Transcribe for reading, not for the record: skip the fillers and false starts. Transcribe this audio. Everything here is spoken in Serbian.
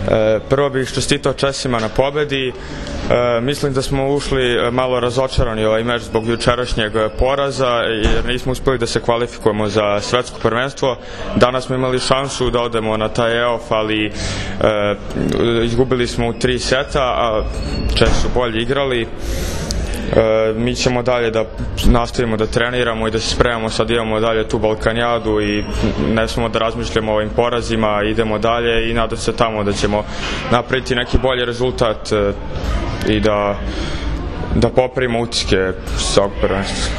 Prvo bih čestitao Česima na pobedi. Mislim da smo ušli malo razočarani ovaj meč zbog jučerašnjeg poraza jer nismo uspeli da se kvalifikujemo za svetsko prvenstvo. Danas smo imali šansu da odemo na taj EOF, ali izgubili smo u 3 seta, a Česi su bolje igrali. Mi ćemo dalje da nastavimo da treniramo i da se spremamo, sad imamo dalje tu Balkanijadu i ne smemo da razmišljamo o ovim porazima, idemo dalje i nadam se tamo da ćemo napraviti neki bolji rezultat i da popravimo utiske s ovog prvenstva.